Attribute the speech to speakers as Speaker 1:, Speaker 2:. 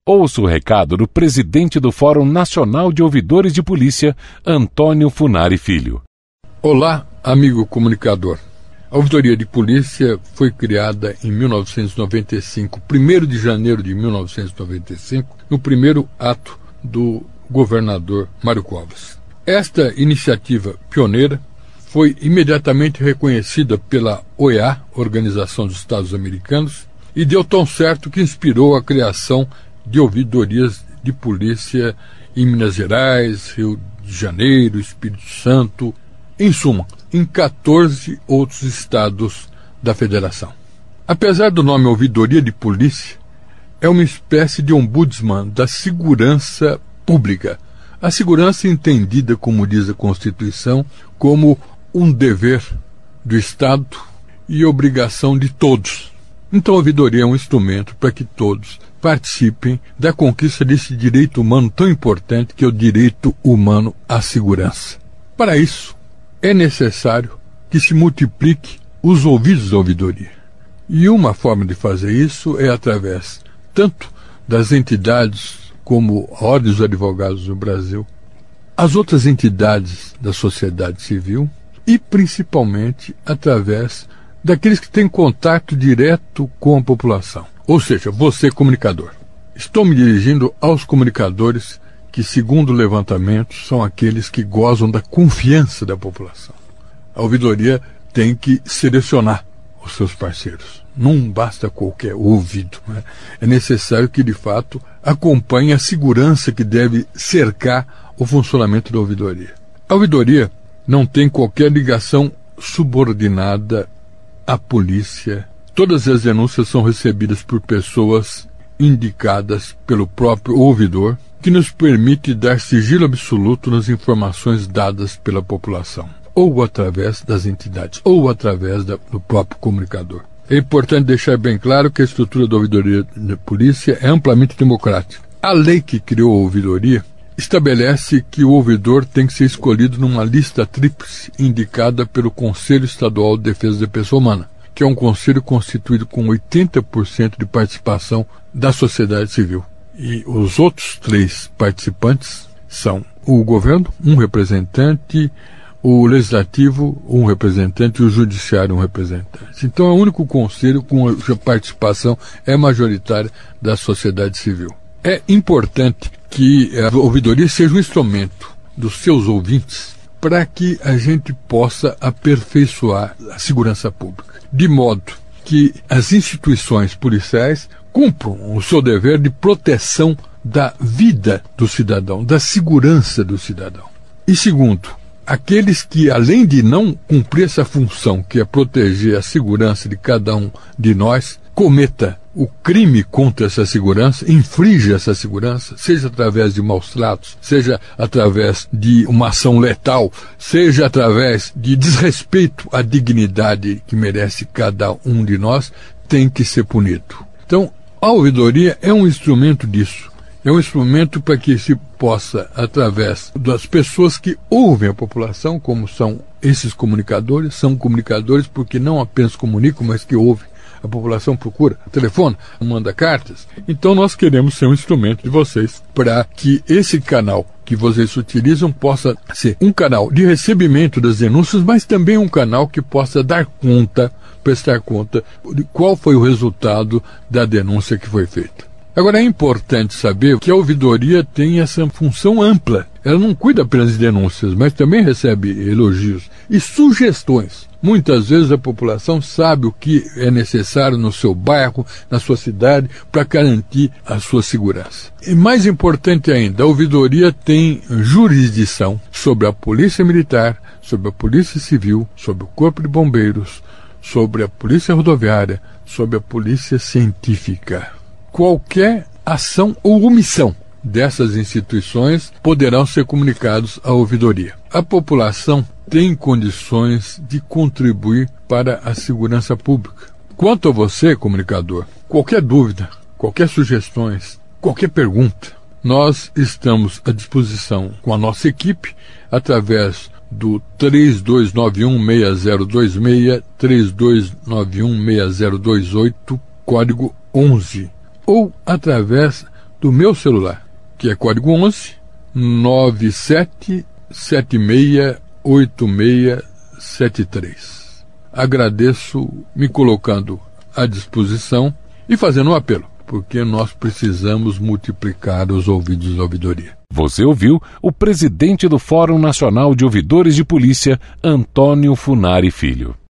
Speaker 1: Ouça o recado do presidente do Fórum Nacional de Ouvidores de Polícia, Antônio Funari Filho.
Speaker 2: Olá, amigo comunicador. A Ouvidoria de Polícia foi criada em 1995, 1º de janeiro de 1995, no primeiro ato do governador Mário Covas. Esta iniciativa pioneira foi imediatamente reconhecida pela OEA, Organização dos Estados Americanos, e deu tão certo que inspirou a criação de ouvidorias de polícia em Minas Gerais, Rio de Janeiro, Espírito Santo, em suma, em 14 outros estados da federação. Apesar do nome Ouvidoria de Polícia, é uma espécie de ombudsman da segurança pública. A segurança entendida, como diz a Constituição, como um dever do Estado e obrigação de todos. Então a ouvidoria é um instrumento para que todos participem da conquista desse direito humano tão importante que é o direito humano à segurança. Para isso, é necessário que se multiplique os ouvidos da ouvidoria. E uma forma de fazer isso é através tanto das entidades como a Ordem dos Advogados do Brasil, as outras entidades da sociedade civil e principalmente através daqueles que têm contato direto com a população. Ou seja, você, comunicador. Estou me dirigindo aos comunicadores que, segundo o levantamento, são aqueles que gozam da confiança da população. A ouvidoria tem que selecionar os seus parceiros. Não basta qualquer ouvido, né? É necessário que, de fato, acompanhe a segurança que deve cercar o funcionamento da ouvidoria. A ouvidoria não tem qualquer ligação subordinada à polícia. Todas as denúncias são recebidas por pessoas indicadas pelo próprio ouvidor, que nos permite dar sigilo absoluto nas informações dadas pela população, ou através das entidades, ou através do próprio comunicador. É importante deixar bem claro que a estrutura da ouvidoria da polícia é amplamente democrática. A lei que criou a ouvidoria estabelece que o ouvidor tem que ser escolhido numa lista tríplice indicada pelo Conselho Estadual de Defesa da Pessoa Humana, que é um conselho constituído com 80% de participação da sociedade civil. E os outros 3 participantes são o governo, um representante, o legislativo, um representante, e o judiciário, um representante. Então é o único conselho cuja participação é majoritária da sociedade civil. É importante que a ouvidoria seja um instrumento dos seus ouvintes para que a gente possa aperfeiçoar a segurança pública, de modo que as instituições policiais cumpram o seu dever de proteção da vida do cidadão, da segurança do cidadão. E segundo, aqueles que, além de não cumprir essa função, que é proteger a segurança de cada um de nós, cometa o crime contra essa segurança, infringe essa segurança, seja através de maus tratos, seja através de uma ação letal, seja através de desrespeito à dignidade que merece cada um de nós, tem que ser punido. Então, a ouvidoria é um instrumento disso. É um instrumento para que se possa, através das pessoas que ouvem a população, como são esses comunicadores, são comunicadores porque não apenas comunicam, mas que ouvem. A população procura, telefona, manda cartas. Então nós queremos ser um instrumento de vocês para que esse canal que vocês utilizam possa ser um canal de recebimento das denúncias, mas também um canal que possa dar conta, prestar conta de qual foi o resultado da denúncia que foi feita. Agora é importante saber que a ouvidoria tem essa função ampla. Ela não cuida apenas de denúncias, mas também recebe elogios e sugestões. Muitas vezes a população sabe o que é necessário no seu bairro, na sua cidade, para garantir a sua segurança. E mais importante ainda, a ouvidoria tem jurisdição sobre a Polícia Militar, sobre a Polícia Civil, sobre o Corpo de Bombeiros, sobre a Polícia Rodoviária, sobre a Polícia Científica. Qualquer ação ou omissão dessas instituições poderão ser comunicados à ouvidoria. A população tem condições de contribuir para a segurança pública. Quanto a você, comunicador, qualquer dúvida, qualquer sugestões, qualquer pergunta, nós estamos à disposição com a nossa equipe através do 3291-6026, 3291-6028, código 11, ou através do meu celular, que é código 11 97768673. Agradeço me colocando à disposição e fazendo um apelo, porque nós precisamos multiplicar os ouvidos da ouvidoria.
Speaker 1: Você ouviu o presidente do Fórum Nacional de Ouvidores de Polícia, Antônio Funari Filho.